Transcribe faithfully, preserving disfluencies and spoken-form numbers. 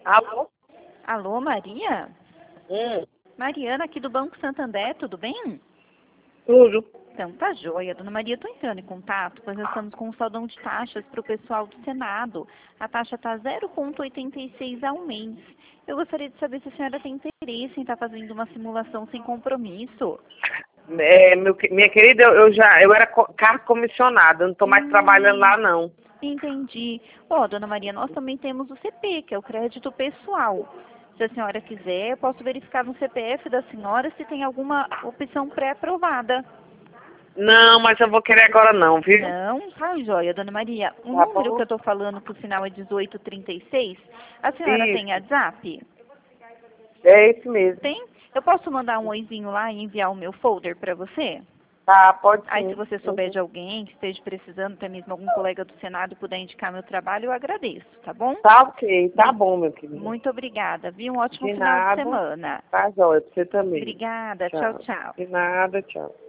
Alô? Alô, Maria? Hum, Mariana, aqui do Banco Santander, tudo bem? tudo. Então, tá joia. Dona Maria, estou entrando em contato, pois nós estamos com um saldão de taxas para o pessoal do Senado. A taxa está zero vírgula oitenta e seis ao mês. Eu gostaria de saber se a senhora tem interesse em estar fazendo uma simulação sem compromisso. É, meu que- minha querida, eu, eu já eu era co- cargo comissionada, eu não estou mais trabalhando Hum, lá, não. entendi. Ó, dona Maria, nós também temos o C P, que é o crédito pessoal. Se a senhora quiser, eu posso verificar no C P F da senhora se tem alguma opção pré-aprovada. Não, mas eu vou querer agora não, viu? Não, tá joia, dona Maria. O Tá número que bom? eu estou falando, que o sinal é dezoito trinta e seis, a senhora tem Isso, WhatsApp? é isso mesmo. Tem? Eu posso mandar um oizinho lá e enviar o meu folder para você? Tá, pode Aí, se sim. você souber Uhum. de alguém que esteja precisando, até mesmo algum colega do Senado puder indicar meu trabalho, eu agradeço, tá bom? Tá ok, tá Muito, bom, meu querido. muito obrigada, viu? Um ótimo De final de nada. semana. Tá jóia, pra você também. Obrigada. Tchau, Tchau. tchau. De nada, tchau.